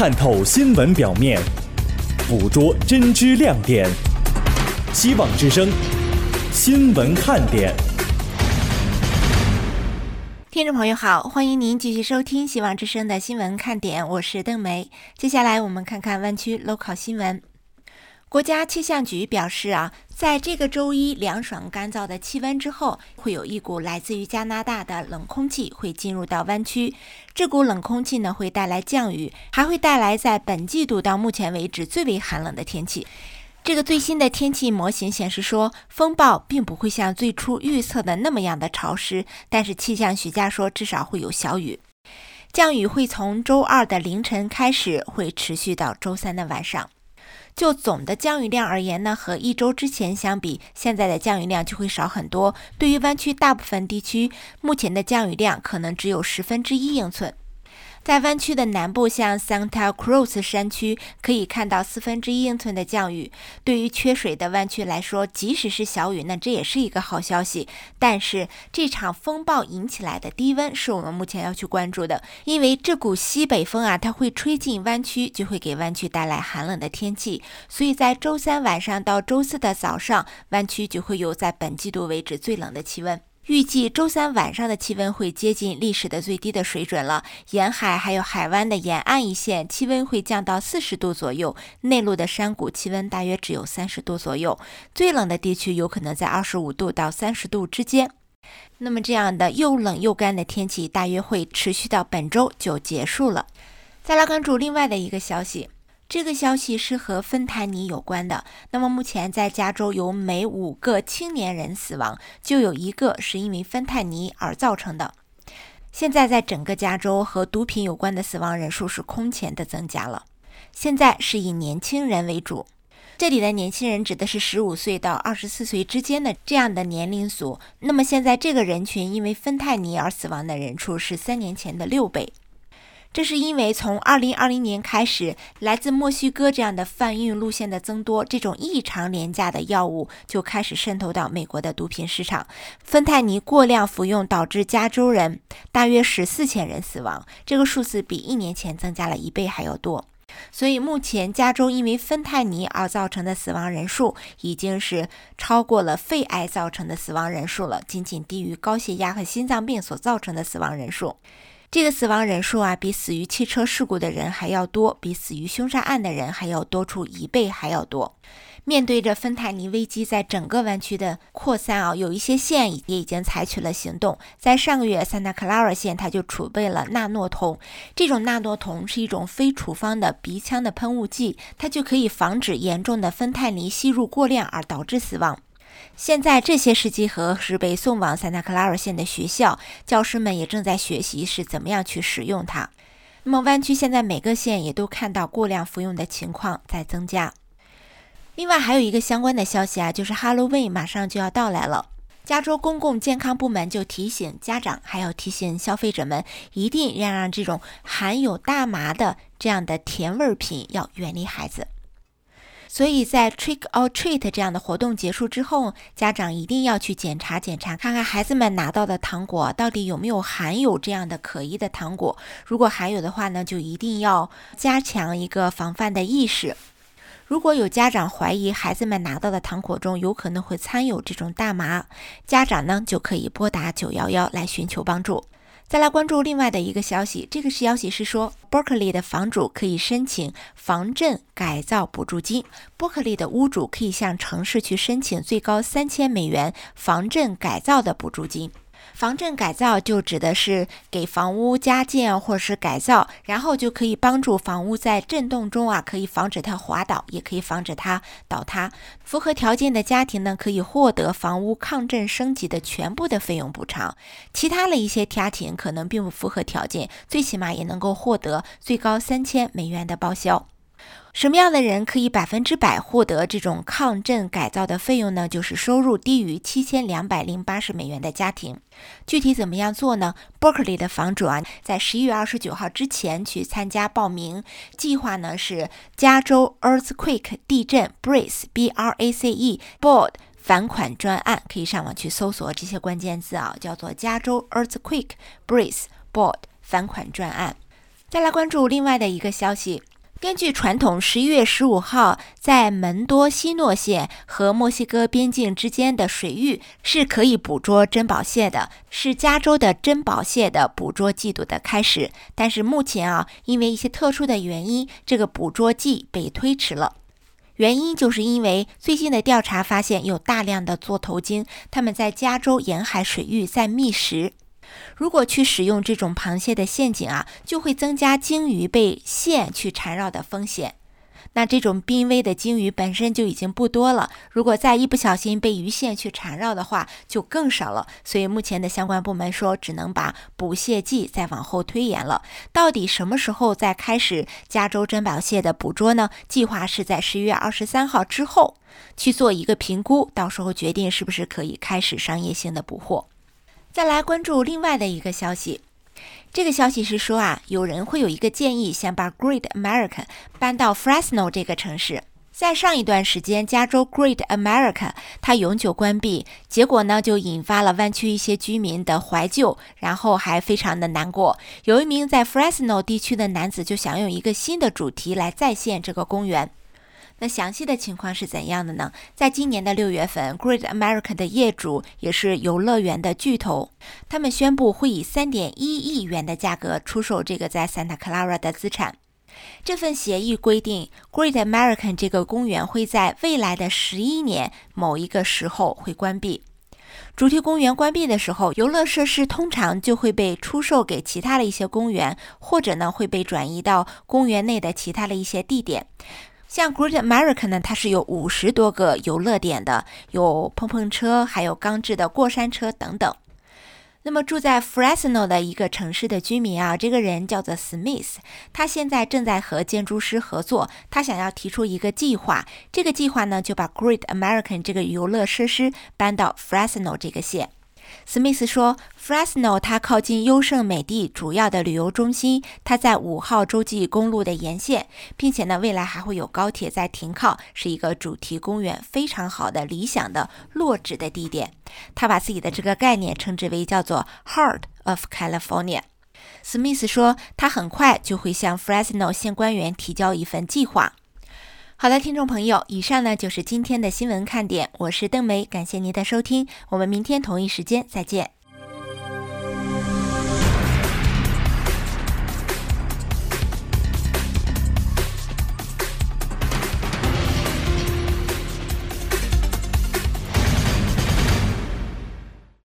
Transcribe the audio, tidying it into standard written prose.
探透新闻表面，捕捉真知亮点。希望之声新闻看点。 听众朋友好，欢迎您继续收听希望之声的新闻看点，我是邓梅。接下来我们看看湾区 local 新闻。国家气象局表示在这个周一凉爽干燥的气温之后，会有一股来自于加拿大的冷空气会进入到湾区。这股冷空气呢会带来降雨，还会带来在本季度到目前为止最为寒冷的天气。这个最新的天气模型显示说，风暴并不会像最初预测的那么样的潮湿，但是气象学家说至少会有小雨。降雨会从周二的凌晨开始，会持续到周三的晚上。就总的降雨量而言呢，和一周之前相比，现在的降雨量就会少很多。对于湾区大部分地区，目前的降雨量可能只有1/10英寸。在湾区的南部，像 Santa Cruz 山区，可以看到1/4英寸的降雨。对于缺水的湾区来说，即使是小雨，那这也是一个好消息。但是这场风暴引起来的低温是我们目前要去关注的，因为这股西北风它会吹进湾区，就会给湾区带来寒冷的天气。所以在周三晚上到周四的早上，湾区就会有在本季度为止最冷的气温。预计周三晚上的气温会接近历史的最低的水准了，沿海还有海湾的沿岸一线气温会降到40度左右，内陆的山谷气温大约只有30度左右，最冷的地区有可能在25度到30度之间。那么这样的又冷又干的天气大约会持续到本周就结束了。再来关注另外的一个消息，这个消息是和芬太尼有关的。那么目前在加州有每5个青年人死亡就有1个是因为芬太尼而造成的。现在在整个加州和毒品有关的死亡人数是空前的增加了，现在是以年轻人为主。这里的年轻人指的是15岁到24岁之间的这样的年龄组。那么现在这个人群因为芬太尼而死亡的人数是3年前的6倍。这是因为从2020年开始，来自墨西哥这样的贩运路线的增多，这种异常廉价的药物就开始渗透到美国的毒品市场。芬太尼过量服用导致加州人大约14,000人死亡，这个数字比1年前增加了1倍还要多。所以目前加州因为芬太尼而造成的死亡人数已经是超过了肺癌造成的死亡人数了，仅仅低于高血压和心脏病所造成的死亡人数。这个死亡人数比死于汽车事故的人还要多，比死于凶杀案的人还要多出1倍还要多。面对着芬太尼危机在整个湾区的扩散有一些县也已经采取了行动。在上个月Santa Clara县它就储备了纳诺酮，这种纳诺酮是一种非处方的鼻腔的喷雾剂，它就可以防止严重的芬太尼吸入过量而导致死亡。现在这些试剂盒是被送往Santa Clara县的学校，教师们也正在学习是怎么样去使用它。那么湾区现在每个县也都看到过量服用的情况在增加。另外还有一个相关的消息就是 Halloween 马上就要到来了。加州公共健康部门就提醒家长还有提醒消费者们，一定要让这种含有大麻的这样的甜味品要远离孩子。所以在 Trick or Treat 这样的活动结束之后，家长一定要去检查，看看孩子们拿到的糖果到底有没有含有这样的可疑的糖果。如果含有的话呢，就一定要加强一个防范的意识。如果有家长怀疑孩子们拿到的糖果中有可能会掺有这种大麻，家长呢就可以拨打911来寻求帮助。再来关注另外的一个消息，这个消息是说 Berkeley 的房主可以申请防震改造补助金。Berkeley 的屋主可以向城市去申请最高$3000防震改造的补助金。防震改造就指的是给房屋加建或是改造，然后就可以帮助房屋在震动中可以防止它滑倒，也可以防止它倒塌。符合条件的家庭呢，可以获得房屋抗震升级的全部的费用补偿。其他的一些家庭可能并不符合条件，最起码也能够获得最高$3000的报销。什么样的人可以100%获得这种抗震改造的费用呢？就是收入低于$7280的家庭。具体怎么样做呢？ Berkeley 的房主在11月29号之前去参加报名。计划呢是加州 Earthquake 地震 BRACE BRACE Board 返款专案，可以上网去搜索这些关键字叫做加州 Earthquake BRACE Board 返款专案。再来关注另外的一个消息， 根据传统，11月15号在门多西诺县和墨西哥边境之间的水域是可以捕捉珍宝蟹的，是加州的珍宝蟹的捕捉季度的开始。但是目前因为一些特殊的原因，这个捕捉季被推迟了。原因就是因为最近的调查发现有大量的座头鲸，它们在加州沿海水域在觅食。如果去使用这种螃蟹的陷阱就会增加鲸鱼被线去缠绕的风险。那这种濒危的鲸鱼本身就已经不多了，如果再一不小心被鱼线去缠绕的话，就更少了。所以目前的相关部门说，只能把捕蟹季再往后推延了。到底什么时候再开始加州珍宝蟹的捕捉呢？计划是在11月23号之后去做一个评估，到时候决定是不是可以开始商业性的捕获。再来关注另外的一个消息，这个消息是说有人会有一个建议，想把 Great America 搬到 Fresno 这个城市。在上一段时间，加州 Great America 它永久关闭，结果呢就引发了湾区一些居民的怀旧，然后还非常的难过。有一名在 Fresno 地区的男子就想用一个新的主题来再现这个公园。那详细的情况是怎样的呢？在今年的6月份 Great America 的业主也是游乐园的巨头，他们宣布会以3.1亿元的价格出售这个在 Santa Clara 的资产。这份协议规定 Great American 这个公园会在未来的11年某一个时候会关闭。主题公园关闭的时候，游乐设施通常就会被出售给其他的一些公园，或者呢会被转移到公园内的其他的一些地点。像 Great America 呢，它是有50多个游乐点的，有碰碰车，还有钢制的过山车等等。那么住在 Fresno 的一个城市的居民这个人叫做 Smith， 他现在正在和建筑师合作，他想要提出一个计划，这个计划呢就把 Great American 这个游乐设施搬到 Fresno 这个县。史密斯说 Fresno 它靠近优胜美地主要的旅游中心，它在5号洲际公路的沿线，并且呢未来还会有高铁在停靠，是一个主题公园，非常好的理想的落址的地点。他把自己的这个概念称之为叫做 Heart of California。 史密斯说他很快就会向 Fresno 县官员提交一份计划。好的，听众朋友，以上呢就是今天的新闻看点，我是邓梅，感谢您的收听，我们明天同一时间再见。